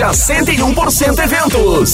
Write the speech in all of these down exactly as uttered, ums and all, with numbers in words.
da cento e um por cento Eventos.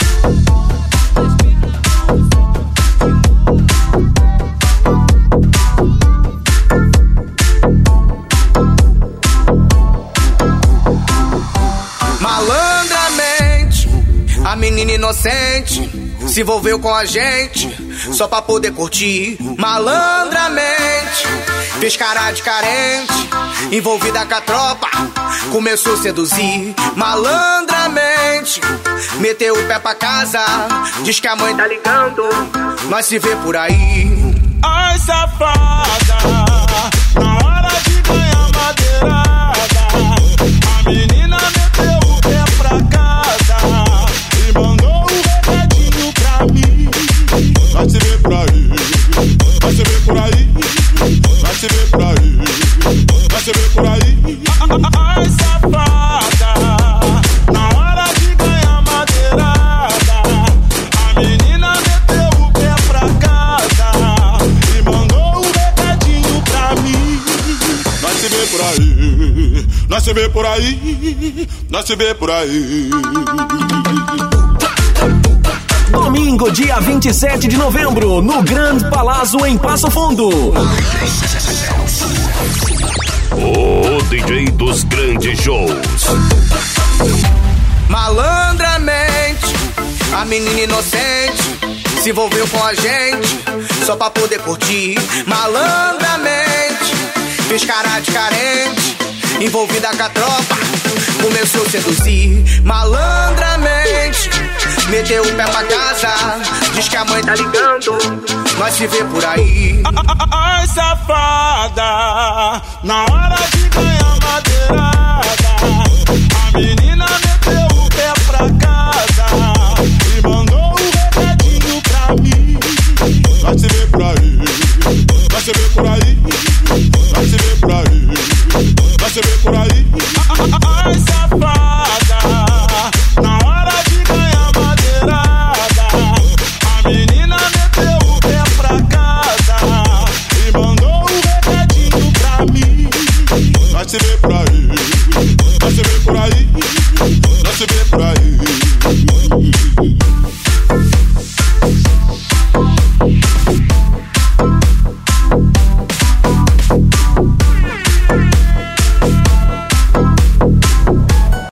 Malandramente, a menina inocente se envolveu com a gente só pra poder curtir. Malandramente, fez cara de carente, envolvida com a tropa, começou a seduzir. Malandramente, meteu o pé pra casa, diz que a mãe tá ligando, nós se vê por aí. Ai, safada, na hora de ganhar madeirada, a menina meteu o pé pra casa e mandou um recadinho pra mim. Vai se ver por aí, vai se ver por aí, vai se ver por aí, vai se ver por aí. Ai, safada, na hora de ganhar madeirada, a menina meteu o pé pra casa e mandou um recadinho pra mim. Vai se ver por aí, nós se vê por aí, nós se vê por aí. Domingo, dia vinte e sete de novembro, no Grand Palazzo, em Passo Fundo. O D J dos grandes shows. Malandramente, a menina inocente se envolveu com a gente só pra poder curtir. Malandramente, fez cara de carente, envolvida com a tropa, começou a seduzir. Malandramente, meteu o pé pra casa, diz que a mãe tá ligando, nós se vê por aí. Ai, safada, na hora de ganhar madeirada, a menina meteu o pé pra casa e mandou um recadinho pra mim. Vai se ver por aí, vai se ver por aí, vai se ver por aí, vai se ver por aí. Ai, safada, na hora de ganhar madeirada, a menina meteu o pé pra casa e mandou um recadinho pra mim. Vai se ver por aí, vai se ver por aí, vai se ver por aí.